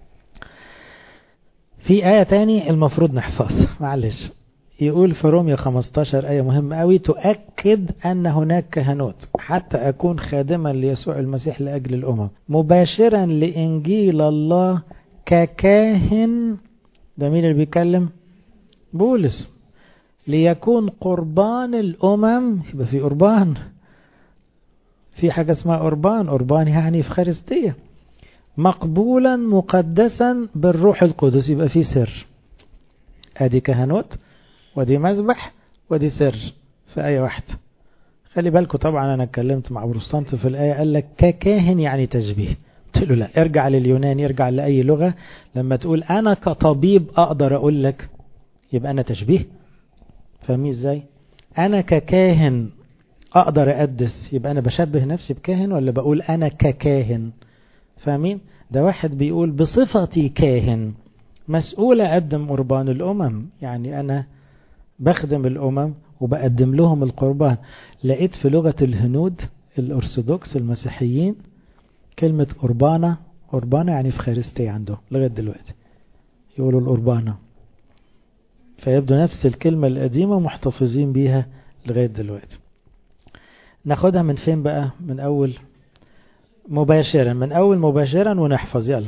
في آية تاني المفروض نحفظها، معلش، يقول في رومية خمستاشر آية مهمة قوي تؤكد أن هناك كهنوت حتى أكون خادما ليسوع المسيح لأجل الأمم مباشرا لإنجيل الله ككاهن. ده مين اللي بيتكلم؟ بولس. ليكون قربان الأمم، يبقى في قربان، في حاجة اسمها قربان. قربان يعني في خارستية، مقبولا مقدسا بالروح القدس، يبقى في سر. ادي كهنوت ودي مذبح ودي سر في آية واحدة. خلي بالكم طبعا انا اتكلمت مع بروستانت في الآية قال لك ككاهن يعني تشبيه، قلت له لا، ارجع لليوناني، ارجع لأي لغة. لما تقول انا كطبيب اقدر اقول لك يبقى انا تشبيه، فاهمين ازاي؟ انا ككاهن اقدر اقدس يبقى انا بشبه نفسي بكاهن ولا بقول انا ككاهن؟ فاهمين؟ ده واحد بيقول بصفتي كاهن مسؤول اقدم قربان الامم، يعني انا بخدم الامم وبقدم لهم القربان. لقيت في لغة الهنود الارثوذكس المسيحيين كلمة قربانة، قربانة يعني في خارستي عندهم لغاية دلوقتي يقولوا القربانة، فيبدو نفس الكلمة القديمة محتفظين بيها لغاية دلوقتي. ناخدها من فين بقى؟ من أول مباشرا، من أول مباشرا ونحفظ. يلا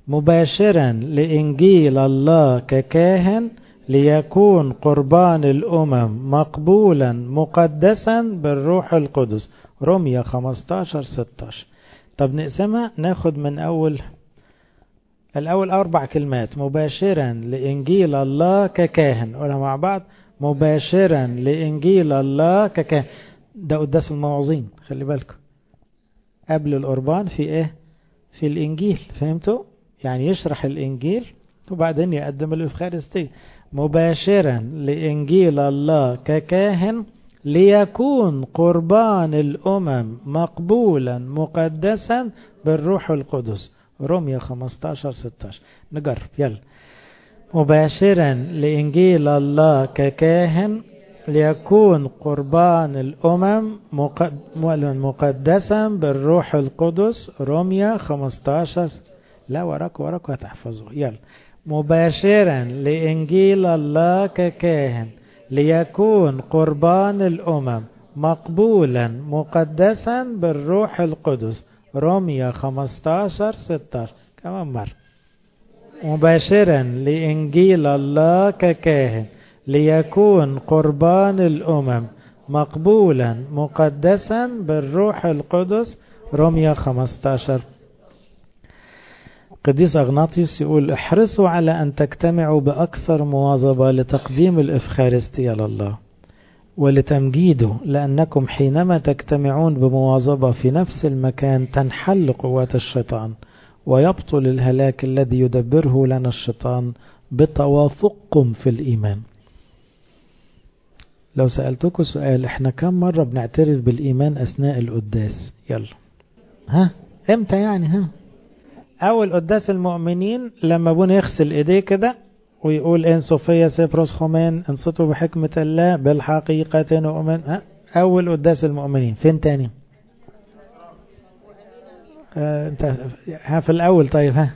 مباشرا لإنجيل الله ككاهن ليكون قربان الأمم مقبولا مقدسا بالروح القدس. رمية خمستاشر ستاشر. طب نقسمها، ناخد من أول الأول أربع كلمات. مباشرا لإنجيل الله ككاهن، قولها مع بعض. مباشرا لإنجيل الله ككاهن. ده قداس الموعظين، خلي بالكم قبل القربان في إيه؟ في الإنجيل. فهمتوا؟ يعني يشرح الإنجيل وبعدين يقدم الإفخارستية. مباشرا لإنجيل الله ككاهن ليكون قربان الأمم مقبولا مقدسا بالروح القدس. رمية خمستاشر ستاشر. نجرب يلا. مباشرا لإنجيل الله ككاهن ليكون قربان الأمم مقدسا بالروح القدس. رمية خمستاشر. لا وراك وراك هتحفظه. يلا. مباشرا لإنجيل الله ككاهن ليكون قربان الأمم مقبولا مقدسا بالروح القدس. رمية خمستاشر ستاشر. كمان مرة. مباشرا لإنجيل الله ككاهن ليكون قربان الأمم مقبولا مقدسا بالروح القدس. رمية خمستاشر. قديس أغناطيوس يقول احرصوا على أن تجتمعوا بأكثر مواظبة لتقديم الإفخارستية لله ولتمجيده، لأنكم حينما تجتمعون بمواظبة في نفس المكان تنحل قوات الشيطان ويبطل الهلاك الذي يدبره لنا الشيطان بتوافقكم في الإيمان. لو سألتكم سؤال، احنا كم مرة بنعترف بالإيمان أثناء القداس؟ يلا. ها امتى يعني؟ ها أول قداس المؤمنين لما ابونا يغسل ايديه كده ويقول ان صوفيا سيبروس خومين انصتوا بحكمة الله بالحقيقة نؤمن. ها أول قداس المؤمنين. فين تاني؟ آه انت ها في الأول. طيب ها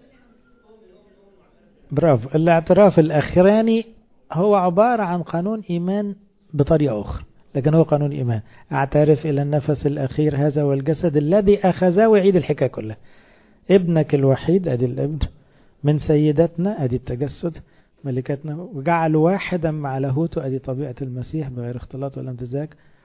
برافو. الاعتراف الأخراني هو عبارة عن قانون إيمان بطريقة أخرى، لكن هو قانون إيمان. اعترف إلى النفس الأخير هذا والجسد الذي أخذه، ويعيد الحكاية كلها. ابنك الوحيد أدي الابن من سيدتنا أدي التجسد ملكتنا، وجعل واحدا مع لاهوته أدي طبيعة المسيح بغير اختلاط ولا امتزاج،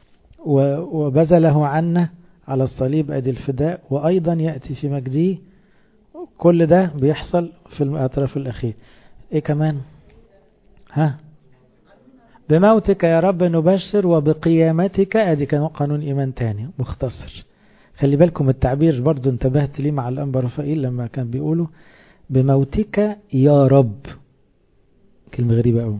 وبذله عنا على الصليب أدي الفداء، وأيضا يأتي في مجده. كل ده بيحصل في الاعتراف الأخير. إيه كمان؟ ها بموتك يا رب نبشر وبقيامتك أدي كان قانون إيمان تاني مختصر. خلي بالكم التعبير برضو انتبهت ليه مع الأنبا رفائيل لما كان بيقولوا بموتك يا رب. كلمة غريبة أوي،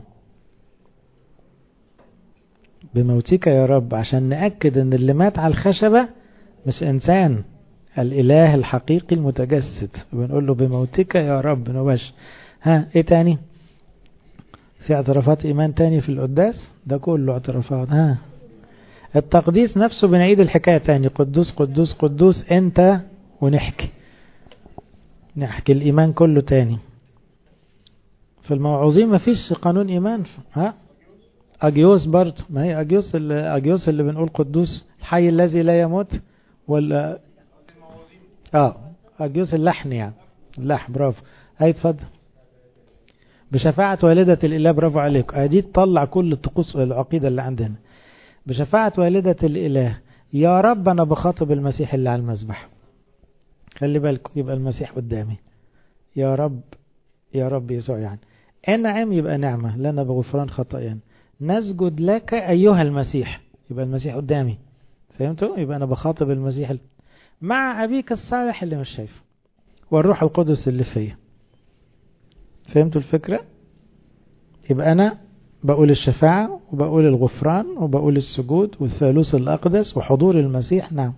بموتك يا رب، عشان نأكد ان اللي مات على الخشبة مش إنسان، الإله الحقيقي المتجسد. بنقول له بموتك يا رب نبشر. ها ايه تاني؟ في اعترافات إيمان تاني في القداس؟ ده كله اعترافات. ها التقديس نفسه بنعيد الحكاية تاني. قدوس قدوس قدوس انت، ونحكي نحكي الإيمان كله تاني. في الموعظين ما فيش قانون إيمان. ها أجيوس برضو، ما هي أجيوس اللي, أجيوس اللي بنقول قدوس الحي الذي لا يموت. ولا اه أجيوس اللحن يعني اللحن. برافو. هاي اتفضل. بشفاعة والدة الإله. برافو عليك. ادي تطلع كل الطقوس والعقيدة اللي عندنا. بشفاعة والدة الإله يا رب أنا بخاطب المسيح اللي على المذبح. خلي بالكم يبقى المسيح قدامي. يا رب يا رب يسوع يعني. انعم يبقى نعمة لنا بغفران خطايانا. نسجد لك أيها المسيح يبقى المسيح قدامي. فهمتوا؟ يبقى أنا بخاطب المسيح مع أبيك الصالح اللي مش شايفه والروح القدس اللي فيه. فهمتوا الفكرة؟ يبقى أنا بقول الشفاعة وبقول الغفران وبقول السجود والثالوث الأقدس وحضور المسيح. نعم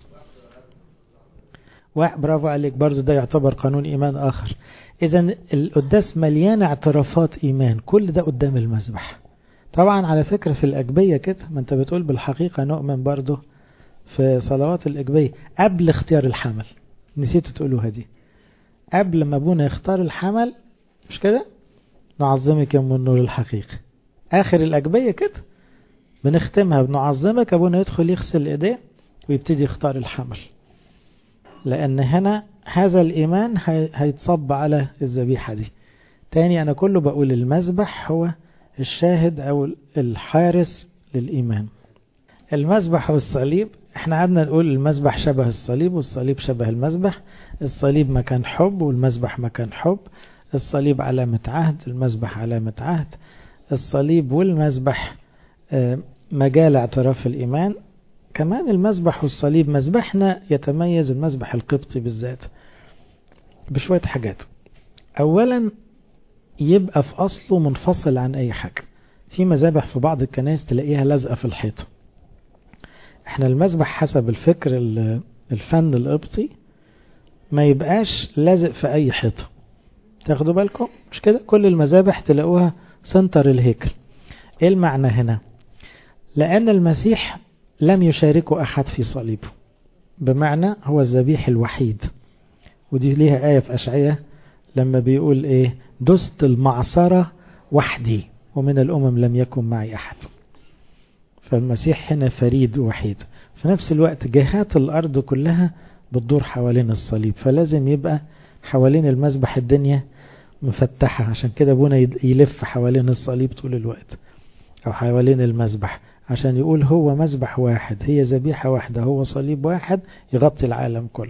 برافو عليك. برضو ده يعتبر قانون إيمان آخر. إذن القداس مليان اعترافات إيمان، كل ده قدام المذبح. طبعا على فكرة في الأجبية كده، ما أنت بتقول بالحقيقة نؤمن برضو في صلوات الأجبية قبل اختيار الحمل. نسيت تقولوها دي. قبل ما أبونا يختار الحمل مش كده؟ نعظمك يا من نور الحقيقة. آخر الأجبية كده بنختمها بنعظمك. أبونا يدخل يغسل إيديه ويبتدي يختار الحمل. لأن هنا هذا الإيمان هيتصب على الذبيحة دي. تاني أنا كله بقول المذبح هو الشاهد أو الحارس للإيمان. المذبح والصليب، احنا قعدنا نقول المذبح شبه الصليب والصليب شبه المذبح. الصليب مكان حب والمذبح مكان حب. الصليب علامة عهد، المذبح علامة عهد. الصليب والمذبح مجال اعتراف الإيمان. كمان المذبح والصليب، مذبحنا يتميز المذبح القبطي بالذات بشوية حاجات. أولا يبقى في أصله منفصل عن أي حاجة. في مذابح في بعض الكنائس تلاقيها لازقة في الحيطة. احنا المذبح حسب الفكر الفن القبطي ما يبقاش لازق في أي حيطة. تاخدوا بالكم مش كده؟ كل المذابح تلاقوها سنتر الهيكل. ايه المعنى هنا؟ لأن المسيح لم يشاركه أحد في صليبه، بمعنى هو الذبيح الوحيد. ودي ليها آية في أشعياء لما بيقول إيه؟ دست المعصرة وحدي ومن الأمم لم يكن معي أحد. فالمسيح هنا فريد وحيد. في نفس الوقت جهات الأرض كلها بتدور حوالين الصليب، فلازم يبقى حوالين المذبح الدنيا مفتحة. عشان كده ابونا يلف حوالين الصليب طول الوقت أو حوالين المذبح، عشان يقول هو مذبح واحد، هي ذبيحة واحدة، هو صليب واحد يغطي العالم كله.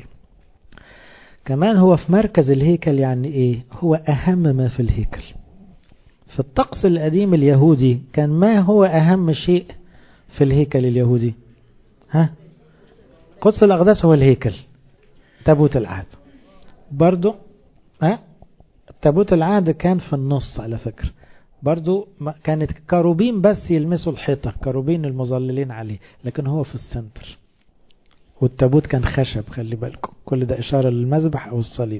كمان هو في مركز الهيكل. يعني ايه؟ هو أهم ما في الهيكل. في الطقس القديم اليهودي كان ما هو أهم شيء في الهيكل اليهودي؟ ها؟ قدس الأقداس هو الهيكل. تابوت العهد برضو، ها؟ تابوت العهد كان في النص على فكرة، برضو كانت كروبين بس يلمسوا الحيطة، كروبين المظللين عليه، لكن هو في السنتر. والتابوت كان خشب، خلي بالكم كل ده إشارة للمذبح أو الصليب.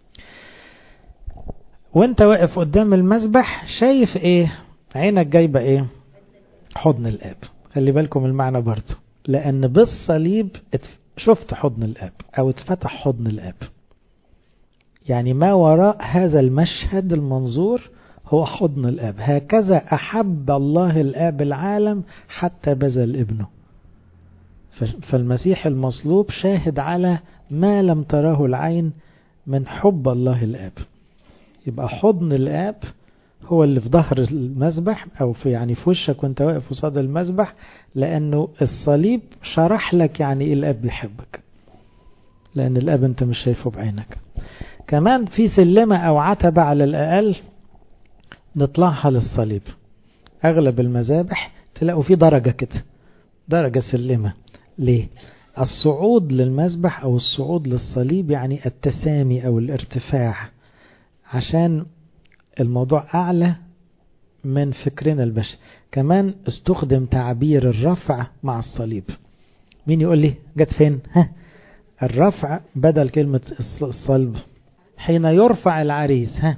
وانت واقف قدام المذبح شايف ايه؟ عينك جايبة ايه؟ حضن الآب. خلي بالكم المعنى برضو، لأن بالصليب شفت حضن الآب أو اتفتح حضن الآب. يعني ما وراء هذا المشهد المنظور هو حضن الآب. هكذا أحب الله الآب العالم حتى بذل ابنه. فالمسيح المصلوب شاهد على ما لم تراه العين من حب الله الآب. يبقى حضن الآب هو اللي في ظهر المذبح أو في يعني في وشك وانت واقف قصاد المذبح، لأنه الصليب شرح لك يعني إيه الآب بيحبك، لأن الآب انت مش شايفه بعينك. كمان في سلمة أو عتبة على الأقل نطلعها للصليب. أغلب المذابح تلاقوا في درجة كده، درجة سلمة. ليه؟ الصعود للمذبح أو الصعود للصليب يعني التسامي أو الارتفاع، عشان الموضوع أعلى من فكرنا البشري. كمان استخدم تعبير الرفع مع الصليب. مين يقول لي جت فين؟ ها، الرفع بدل كلمة الصلب. حين يرفع العريس، ها،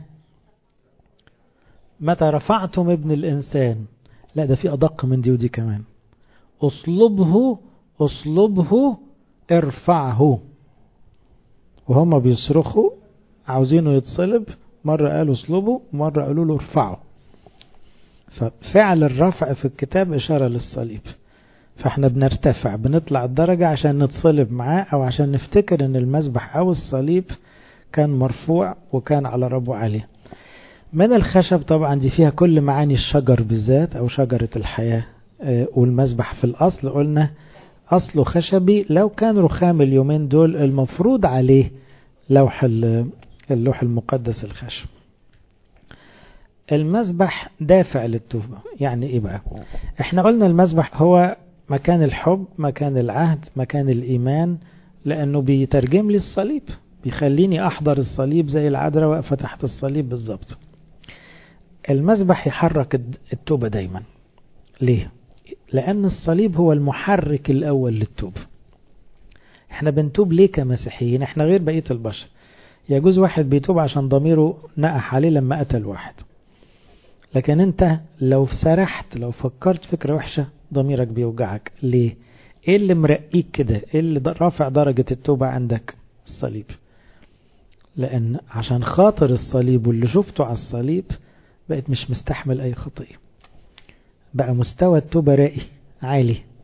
متى رفعتم ابن الإنسان. لا ده في أدق من دي ودي كمان. أصلبه أصلبه ارفعه. وهم بيصرخوا عاوزينه يتصلب، مرة قالوا اصلبه مرة قالوا له ارفعه. ففعل الرفع في الكتاب إشارة للصليب. فاحنا بنرتفع، بنطلع الدرجة عشان نتصلب معاه، أو عشان نفتكر ان المذبح أو الصليب كان مرفوع وكان على ربه عليه. من الخشب طبعا دي فيها كل معاني الشجر بالذات أو شجرة الحياة. والمذبح في الأصل قلنا أصله خشبي، لو كان رخام اليومين دول المفروض عليه لوح اللوح المقدس الخشب. المذبح دافع للتوبة. يعني ايه بقى؟ احنا قلنا المذبح هو مكان الحب، مكان العهد، مكان الإيمان، لأنه بيترجم لي الصليب، بيخليني أحضر الصليب زي العذراء واقفة تحت الصليب بالظبط. المذبح يحرك التوبة دايما. ليه؟ لأن الصليب هو المحرك الأول للتوبة. احنا بنتوب ليه كمسيحيين؟ احنا غير بقية البشر. يجوز واحد بيتوب عشان ضميره نقح عليه لما قتل واحد، لكن انت لو سرحت، لو فكرت فكرة وحشة، ضميرك بيوجعك. ليه؟ ايه اللي مرقيك كده؟ ايه اللي رافع درجة التوبة عندك؟ الصليب. لأن عشان خاطر الصليب واللي شفته على الصليب بقيت مش مستحمل أي خطية، بقى مستوى التوبة راقي عالي،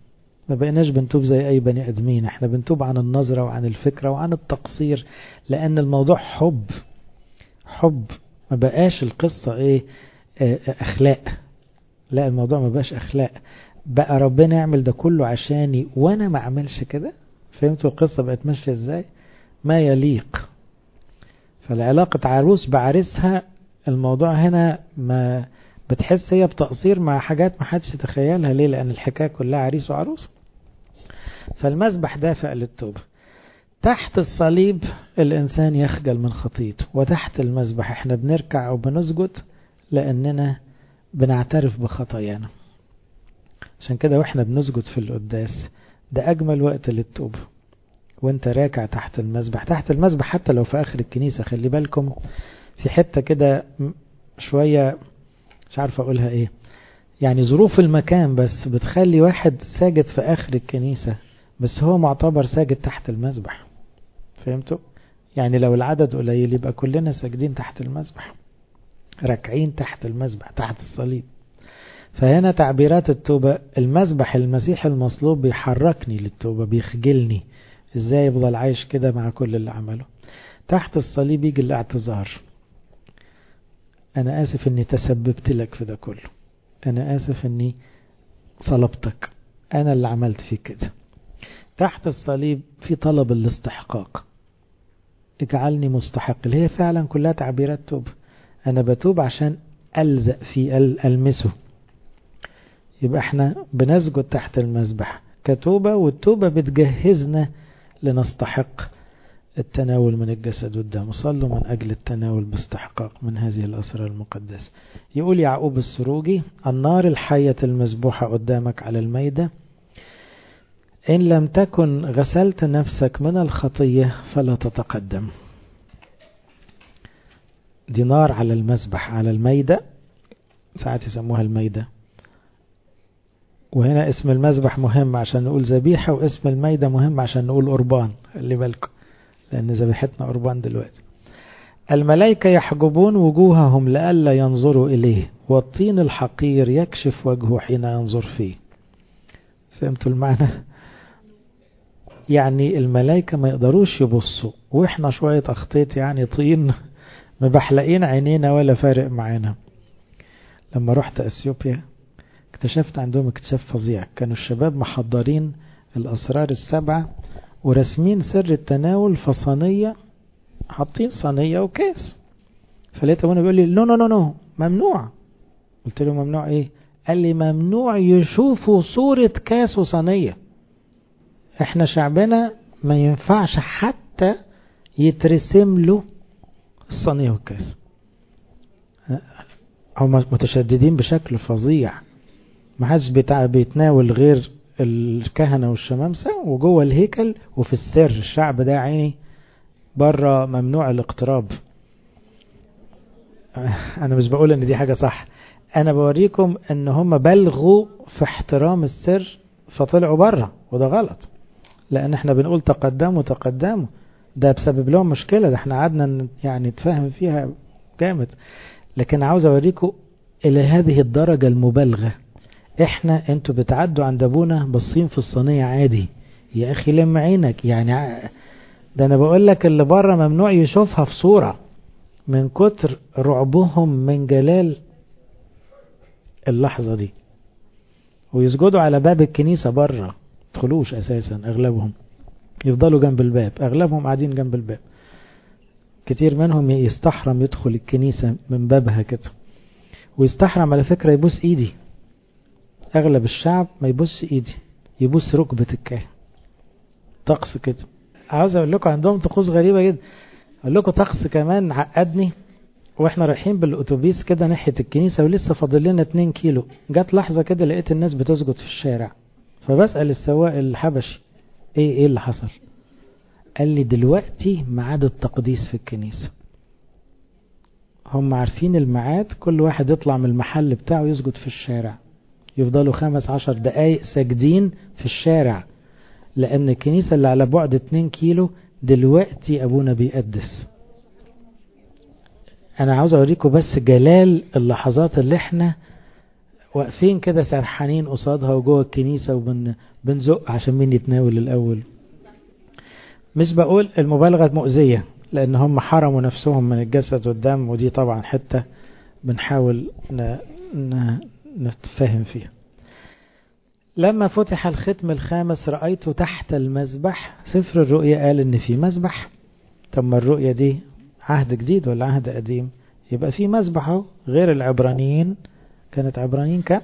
ما بقيناش بنتوب زي أي بني أدمين، احنا بنتوب عن النظرة وعن الفكرة وعن التقصير، لأن الموضوع حب حب. ما بقاش القصة ايه اه أخلاق، لا الموضوع ما بقاش أخلاق، بقى ربنا يعمل ده كله عشاني وأنا ما أعملش كده. فهمتوا القصة بقت ماشية ازاي؟ ما يليق. فالعلاقة عروس بعرسها، الموضوع هنا ما بتحس هي بتقصير مع حاجات ما حدش يتخيلها. ليه؟ لأن الحكاية كلها عريس وعروس. فالمذبح دافع للتوبة. تحت الصليب الإنسان يخجل من خطيته، وتحت المذبح احنا بنركع أو بنسجد لأننا بنعترف بخطايانا. عشان كده واحنا بنسجد في القداس ده أجمل وقت للتوبة، وانت راكع تحت المذبح. تحت المذبح حتى لو في آخر الكنيسة، خلي بالكم في حتة كده شوية مش عارف أقولها إيه، يعني ظروف المكان بس بتخلي واحد ساجد في آخر الكنيسة بس هو معتبر ساجد تحت المذبح. فهمتوا؟ يعني لو العدد قليل يبقى كلنا ساجدين تحت المذبح، راكعين تحت المذبح تحت الصليب. فهنا تعبيرات التوبة، المذبح المسيح المصلوب بيحركني للتوبة، بيخجلني ازاي يفضل عايش كده مع كل اللي عمله. تحت الصليب يجي الاعتذار، انا اسف اني تسببت لك في ده كله، انا اسف اني صلبتك، انا اللي عملت فيك كده. تحت الصليب في طلب الاستحقاق، اجعلني مستحق، اللي هي فعلا كلها تعبيرات توبة. انا بتوب عشان ألزق فيه، ألمسه. يبقى احنا بنسجد تحت المذبح كتوبة، والتوبة بتجهزنا لنستحق التناول من الجسد والدم. صلوا من أجل التناول باستحقاق من هذه الأسرار المقدسة. يقول يعقوب السروجي: النار الحية المذبوحة قدامك على الميدة، إن لم تكن غسلت نفسك من الخطية فلا تتقدم. دي نار على المذبح على الميدة، ساعات يسموها الميدة. وهنا اسم المذبح مهم عشان نقول ذبيحة، واسم الميدة مهم عشان نقول قربان. خلي بالكم لأن ذبيحتنا قربان دلوقتي. الملائكة يحجبون وجوههم لئلا ينظروا إليه، والطين الحقير يكشف وجهه حين ينظر فيه. فهمتوا المعنى؟ يعني الملائكة ما يقدروش يبصوا، وإحنا شوية أخطيت يعني طين مبحلقين عينينا ولا فارق معانا. لما رحت أثيوبيا اكتشفت عندهم اكتشاف فظيع. كانوا الشباب محضرين الأسرار السبعة ورسمين سر التناول في صينية، حاطين صينية وكاس. فلقيت ابونا بيقول لي نو نو نو نو ممنوع. قلت له ممنوع ايه؟ قال لي ممنوع يشوفوا صورة كاس وصينية. احنا شعبنا ما ينفعش حتى يترسم له الصينية والكاس. هم متشددين بشكل فظيع، ما حدش بيتناول غير الكهنة والشمامسة وجوه الهيكل وفي السر. الشعب ده عيني بره ممنوع الاقتراب. انا مش بقول ان دي حاجة صح، انا بوريكم ان هم بلغوا في احترام السر فطلعوا بره، وده غلط. لان احنا بنقول تقدموا تقدموا، ده بسبب لهم مشكلة، ده احنا قعدنا يعني نتفاهم فيها جامد. لكن عاوز اوريكم الى هذه الدرجة المبالغة. احنا انتوا بتعدوا عند ابونا بصين في الصينية عادي. يا اخي لم عينك، يعني ده انا بقول لك اللي بره ممنوع يشوفها في صورة من كتر رعبهم من جلال اللحظة دي. ويسجدوا على باب الكنيسة بره، يدخلوش اساسا اغلبهم، يفضلوا جنب الباب، اغلبهم قاعدين جنب الباب. كتير منهم يستحرم يدخل الكنيسة من بابها كده، ويستحرم على فكرة يبوس ايدي. اغلب الشعب ما يبوس ايدي، يبوس ركبة الكاهن. طقس كده. عاوز اقول لكم عندهم طقوس غريبة جدا. اقول لكم طقس كمان عقدني. واحنا رايحين بالاتوبيس كده ناحية الكنيسة ولسه فاضل لنا اتنين كيلو، جت لحظة كده لقيت الناس بتسجد في الشارع. فبسأل السواق الحبشي ايه ايه اللي حصل؟ قال لي دلوقتي ميعاد التقديس في الكنيسة. هم عارفين الميعاد، كل واحد يطلع من المحل بتاعه يسجد في الشارع. يفضلوا خمس عشر دقايق ساجدين في الشارع، لأن الكنيسة اللي على بعد اتنين كيلو دلوقتي أبونا بيقدس. أنا عاوز أوريكم بس جلال اللحظات اللي احنا واقفين كده سرحانين قصادها وجوه الكنيسة وبنزق عشان مين يتناول الأول. مش بقول المبالغة مؤذية لأن هم حرموا نفسهم من الجسد والدم، ودي طبعا حتة بنحاول ن... ن... نتفهم فيها. لما فتح الختم الخامس رأيته تحت المذبح. سفر الرؤيا قال إن في مذبح. طب ما الرؤيا دي عهد جديد ولا عهد قديم؟ يبقى في مذبح اهو غير العبرانيين. كانت عبرانيين كام؟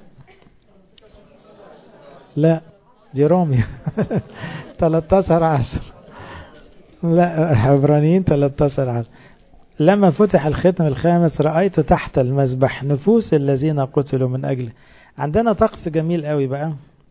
لا دي روميا تلتاشر عشر. لا عبرانيين تلتاشر عشر. لما فتح الختم الخامس رأيت تحت المذبح نفوس الذين قتلوا من أجله. عندنا طقس جميل قوي بقى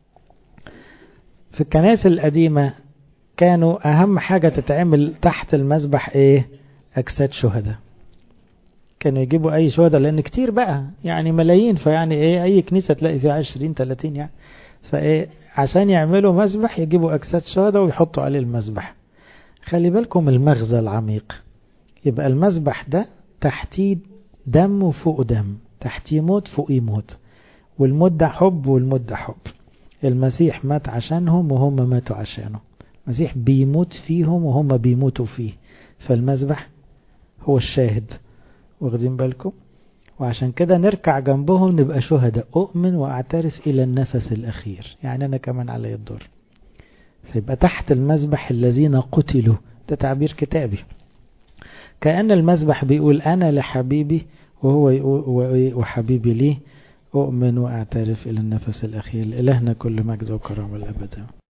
في الكنائس القديمة. كانوا أهم حاجة تتعمل تحت المذبح إيه؟ أجساد شهداء. كانوا يجيبوا أي شهداء لأن كتير بقى يعني ملايين، فيعني إيه أي كنيسة تلاقي فيها عشرين ثلاثين يعني، فإيه عشان يعملوا مذبح يجيبوا أجساد شهداء ويحطوا عليه المذبح. خلي بالكم المغزى العميق. يبقى المذبح ده تحتيه دم وفوق دم، تحتيه موت فوقيه موت، والموت ده حب والموت ده حب. المسيح مات عشانهم وهم ماتوا عشانه. المسيح بيموت فيهم وهم بيموتوا فيه. فالمذبح هو الشاهد، واخدين بالكم؟ وعشان كده نركع جنبهم نبقى شهداء. أؤمن وأعترف إلى النفس الأخير، يعني أنا كمان علي الدور. فيبقى تحت المذبح الذين قتلوا، ده تعبير كتابي. كأن المذبح بيقول أنا لحبيبي وهو وحبيبي لي. أؤمن وأعترف إلى النفس الأخير. إلهنا كل مجد وكرم الأبد.